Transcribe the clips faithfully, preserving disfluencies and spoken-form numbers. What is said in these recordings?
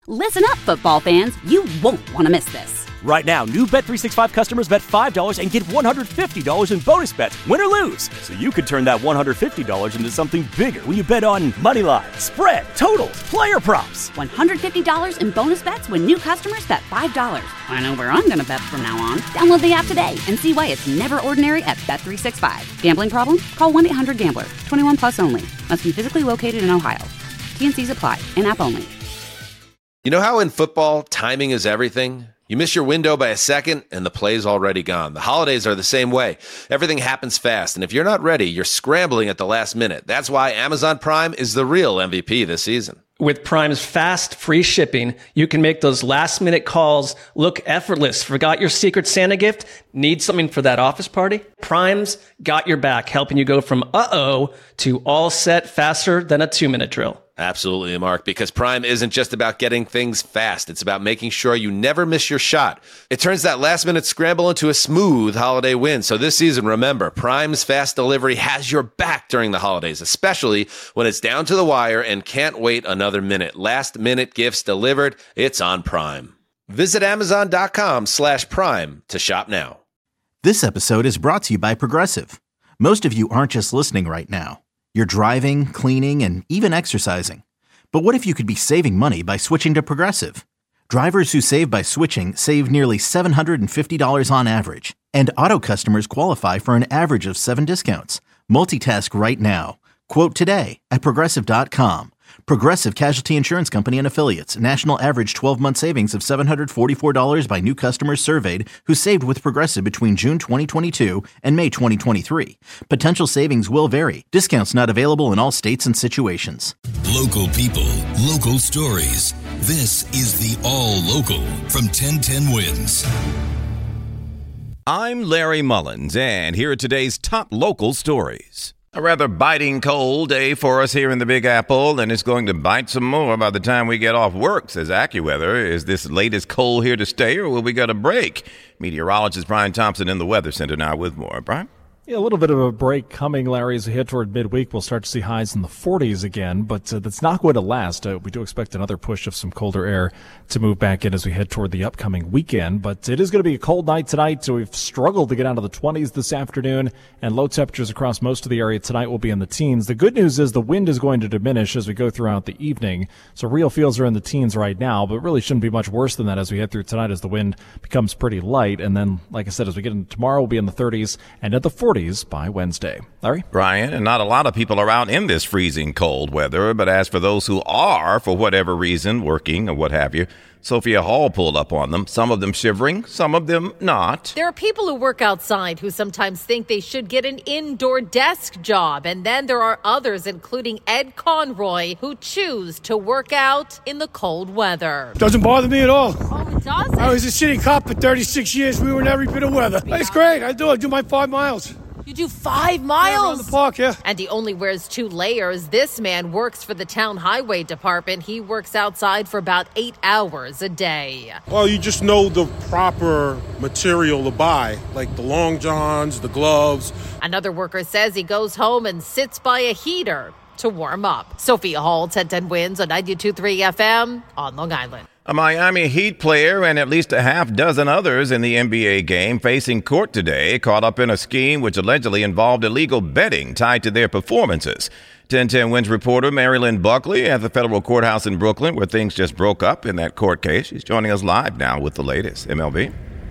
Listen up, football fans. You won't want to miss this. Right now, new Bet three sixty-five customers bet five dollars and get one hundred fifty dollars in bonus bets, win or lose. So you could turn that one hundred fifty dollars into something bigger when you bet on money line, spread, totals, player props. one hundred fifty dollars in bonus bets when new customers bet five dollars. I know where I'm going to bet from now on. Download the app today and see why it's never ordinary at Bet three sixty-five. Gambling problem? Call one eight hundred gambler. twenty-one plus only. Must be physically located in Ohio. T N Cs apply. In-app only. You know how in football, timing is everything? You miss your window by a second, and the play's already gone. The holidays are the same way. Everything happens fast, and if you're not ready, you're scrambling at the last minute. That's why Amazon Prime is the real M V P this season. With Prime's fast, free shipping, you can make those last-minute calls look effortless. Forgot your Secret Santa gift? Need something for that office party? Prime's got your back, helping you go from uh-oh to all set faster than a two-minute drill. Absolutely, Mark, because Prime isn't just about getting things fast. It's about making sure you never miss your shot. It turns that last-minute scramble into a smooth holiday win. So this season, remember, Prime's fast delivery has your back during the holidays, especially when it's down to the wire and can't wait another minute. Last-minute gifts delivered, it's on Prime. Visit Amazon.com slash Prime to shop now. This episode is brought to you by Progressive. Most of you aren't just listening right now. You're driving, cleaning, and even exercising. But what if you could be saving money by switching to Progressive? Drivers who save by switching save nearly seven hundred fifty dollars on average. And auto customers qualify for an average of seven discounts. Multitask right now. Quote today at Progressive dot com. Progressive Casualty Insurance Company and Affiliates. National average twelve-month savings of seven hundred forty-four dollars by new customers surveyed who saved with Progressive between June twenty twenty-two and May twenty twenty-three. Potential savings will vary. Discounts not available in all states and situations. Local people, local stories. This is the All Local from ten ten Wins. I'm Larry Mullins, and here are today's top local stories. A rather biting cold day for us here in the Big Apple, and it's going to bite some more by the time we get off work, says AccuWeather. Is this latest cold here to stay, or will we get a break? Meteorologist Brian Thompson in the Weather Center now with more. Brian? Yeah, a little bit of a break coming, Larry, as we head toward midweek. We'll start to see highs in the forties again, but uh, that's not going to last. Uh, we do expect another push of some colder air to move back in as we head toward the upcoming weekend. But it is going to be a cold night tonight, so we've struggled to get out of the twenties this afternoon, and low temperatures across most of the area tonight will be in the teens. The good news is the wind is going to diminish as we go throughout the evening, so real feels are in the teens right now, but really shouldn't be much worse than that as we head through tonight as the wind becomes pretty light. And then, like I said, as we get into tomorrow, we'll be in the thirties and at the forties by Wednesday. Larry? Brian, and not a lot of people are out in this freezing cold weather, but as for those who are, for whatever reason, working or what have you, Sophia Hall pulled up on them, some of them shivering, some of them not. There are people who work outside who sometimes think they should get an indoor desk job. And then there are others, including Ed Conroy, who choose to work out in the cold weather. Doesn't bother me at all. Oh, it doesn't? I was a city cop for thirty-six years. We were in every bit of weather. It's great. I do. I do my five miles. You do five miles? Yeah, around the park, yeah. And he only wears two layers. This man works for the town highway department. He works outside for about eight hours a day. Well, you just know the proper material to buy, like the long johns, the gloves. Another worker says he goes home and sits by a heater to warm up. Sophia Hall, ten ten Wins on ninety-two point three F M on Long Island. A Miami Heat player and at least a half dozen others in the N B A game facing court today, caught up in a scheme which allegedly involved illegal betting tied to their performances. ten ten Wins reporter Marilyn Buckley at the federal courthouse in Brooklyn, where things just broke up in that court case. She's joining us live now with the latest. M L B?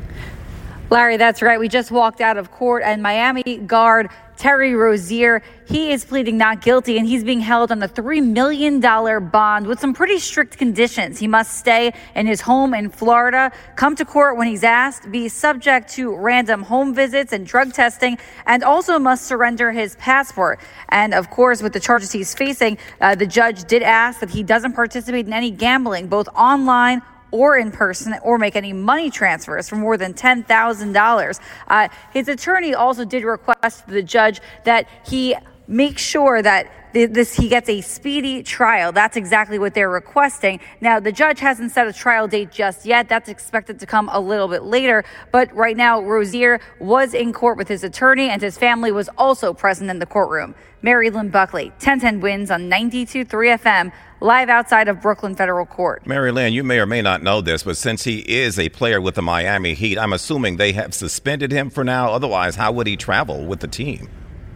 Larry, that's right. We just walked out of court, and Miami guard Terry Rozier, he is pleading not guilty, and he's being held on a three million dollars bond with some pretty strict conditions. He must stay in his home in Florida, come to court when he's asked, be subject to random home visits and drug testing, and also must surrender his passport. And of course, with the charges he's facing, uh, the judge did ask that he doesn't participate in any gambling, both online or in person, or make any money transfers for more than ten thousand dollars. Uh, his attorney also did request to the judge that he make sure that this he gets a speedy trial. That's exactly what they're requesting. Now, the judge hasn't set a trial date just yet. That's expected to come a little bit later. But right now, Rozier was in court with his attorney, and his family was also present in the courtroom. Mary Lynn Buckley, ten ten Wins on ninety-two point three F M, live outside of Brooklyn Federal Court. Mary Lynn, you may or may not know this, but since he is a player with the Miami Heat, I'm assuming they have suspended him for now. Otherwise, how would he travel with the team?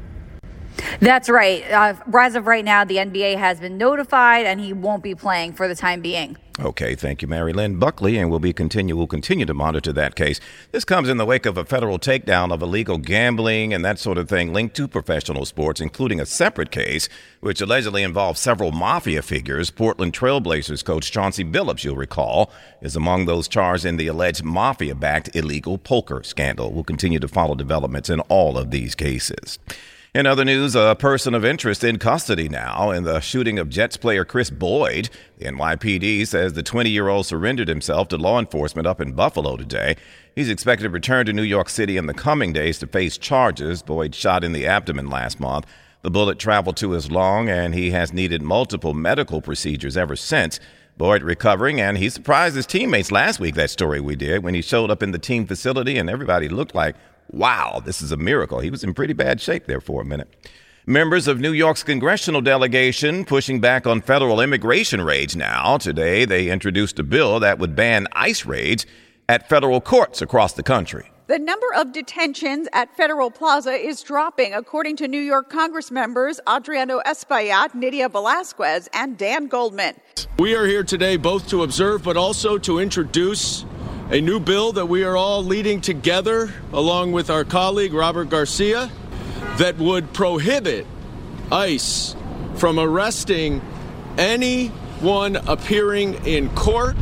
That's right. Uh, as of right now, the N B A has been notified, and he won't be playing for the time being. Okay, thank you, Mary Lynn Buckley, and we'll be continue we'll continue to monitor that case. This comes in the wake of a federal takedown of illegal gambling and that sort of thing linked to professional sports, including a separate case which allegedly involves several mafia figures. Portland Trailblazers coach Chauncey Billups, you'll recall, is among those charged in the alleged mafia-backed illegal poker scandal. We'll continue to follow developments in all of these cases. In other news, a person of interest in custody now in the shooting of Jets player Chris Boyd. The N Y P D says the twenty-year-old surrendered himself to law enforcement up in Buffalo today. He's expected to return to New York City in the coming days to face charges. Boyd shot in the abdomen last month. The bullet traveled to his lung, and he has needed multiple medical procedures ever since. Boyd recovering, and he surprised his teammates last week, that story we did, when he showed up in the team facility, and everybody looked like, wow, this is a miracle. He was in pretty bad shape there for a minute. Members of New York's congressional delegation pushing back on federal immigration raids now. Today, they introduced a bill that would ban ICE raids at federal courts across the country. The number of detentions at Federal Plaza is dropping, according to New York Congress members Adriano Espaillat, Nydia Velasquez, and Dan Goldman. We are here today both to observe but also to introduce a new bill that we are all leading together, along with our colleague Robert Garcia, that would prohibit ICE from arresting anyone appearing in court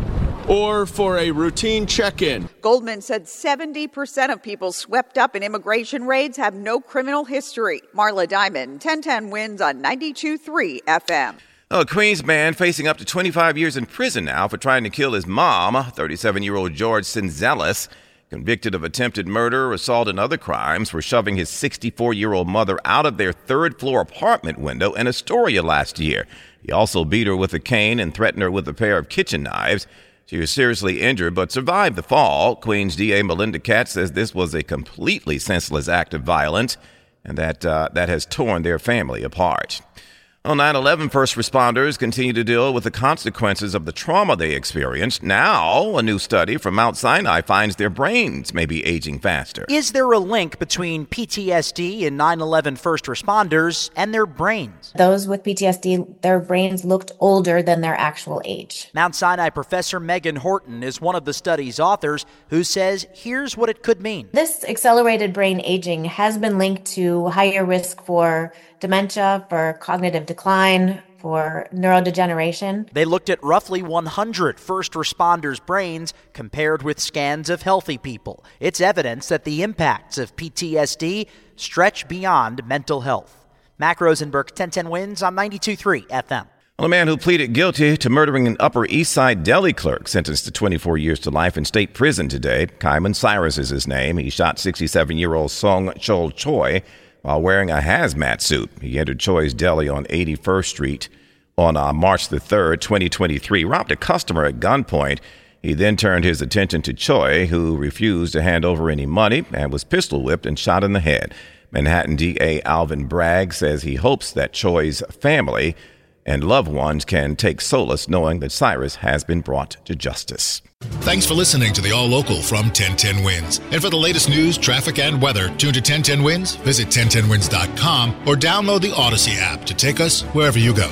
or for a routine check-in. Goldman said seventy percent of people swept up in immigration raids have no criminal history. Marla Diamond, ten ten Wins on ninety-two point three F M. A Queens man facing up to twenty-five years in prison now for trying to kill his mom, thirty-seven-year-old George Cinzelis, convicted of attempted murder, assault, and other crimes for shoving his sixty-four-year-old mother out of their third-floor apartment window in Astoria last year. He also beat her with a cane and threatened her with a pair of kitchen knives. She was seriously injured but survived the fall. Queens D A Melinda Katz says this was a completely senseless act of violence and that uh, that has torn their family apart. On nine eleven, first responders continue to deal with the consequences of the trauma they experienced. Now, a new study from Mount Sinai finds their brains may be aging faster. Is there a link between P T S D and nine eleven first responders and their brains? Those with P T S D, their brains looked older than their actual age. Mount Sinai professor Megan Horton is one of the study's authors who says here's what it could mean. This accelerated brain aging has been linked to higher risk for dementia, for cognitive decline, for neurodegeneration. They looked at roughly one hundred first responders' brains compared with scans of healthy people. It's evidence that the impacts of P T S D stretch beyond mental health. Mac Rosenberg, ten ten Wins on ninety-two point three F M. Well, a man who pleaded guilty to murdering an Upper East Side deli clerk sentenced to twenty-four years to life in state prison today. Kaiman Cyrus is his name. He shot sixty-seven-year-old Song Chol Choi while wearing a hazmat suit. He entered Choi's Deli on eighty-first Street on uh, March the third, twenty twenty-three, robbed a customer at gunpoint. He then turned his attention to Choi, who refused to hand over any money and was pistol whipped and shot in the head. Manhattan D A Alvin Bragg says he hopes that Choi's family and loved ones can take solace knowing that Cyrus has been brought to justice. Thanks for listening to the All Local from ten ten Wins. And for the latest news, traffic, and weather, tune to ten ten Wins, visit ten ten wins dot com, or download the Odyssey app to take us wherever you go.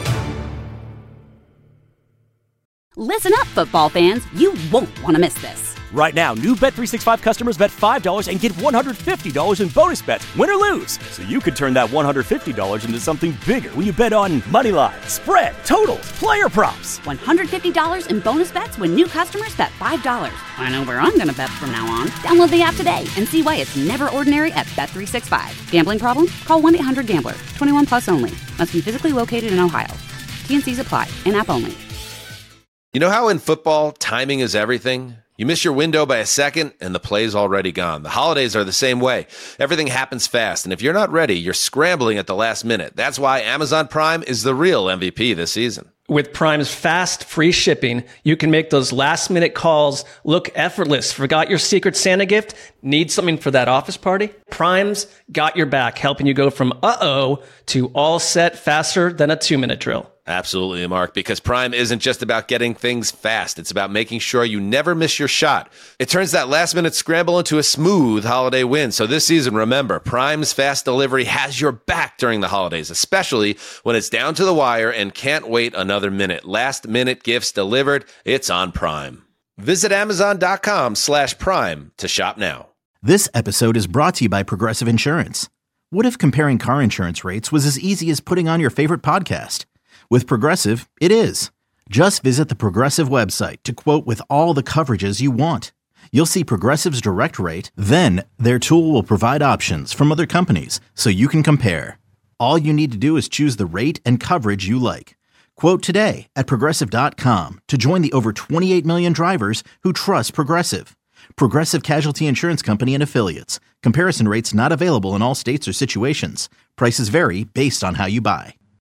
Listen up, football fans. You won't want to miss this. Right now, new Bet three sixty-five customers bet five dollars and get one hundred fifty dollars in bonus bets, win or lose. So you could turn that one hundred fifty dollars into something bigger when you bet on money line, spread, totals, player props. one hundred fifty dollars in bonus bets when new customers bet five dollars. I know where I'm going to bet from now on. Download the app today and see why it's never ordinary at Bet three sixty-five. Gambling problem? Call one eight hundred gambler. twenty-one plus only. Must be physically located in Ohio. T and C's apply. In-app only. You know how in football, timing is everything? You miss your window by a second, and the play's already gone. The holidays are the same way. Everything happens fast, and if you're not ready, you're scrambling at the last minute. That's why Amazon Prime is the real M V P this season. With Prime's fast, free shipping, you can make those last-minute calls look effortless. Forgot your Secret Santa gift? Need something for that office party? Prime's got your back, helping you go from uh-oh to all set faster than a two-minute drill. Absolutely, Mark, because Prime isn't just about getting things fast. It's about making sure you never miss your shot. It turns that last-minute scramble into a smooth holiday win. So this season, remember, Prime's fast delivery has your back during the holidays, especially when it's down to the wire and can't wait another minute. Last-minute gifts delivered, it's on Prime. Visit Amazon.com slash Prime to shop now. This episode is brought to you by Progressive Insurance. What if comparing car insurance rates was as easy as putting on your favorite podcast? With Progressive, it is. Just visit the Progressive website to quote with all the coverages you want. You'll see Progressive's direct rate, then their tool will provide options from other companies so you can compare. All you need to do is choose the rate and coverage you like. Quote today at Progressive dot com to join the over twenty-eight million drivers who trust Progressive. Progressive Casualty Insurance Company and Affiliates. Comparison rates not available in all states or situations. Prices vary based on how you buy.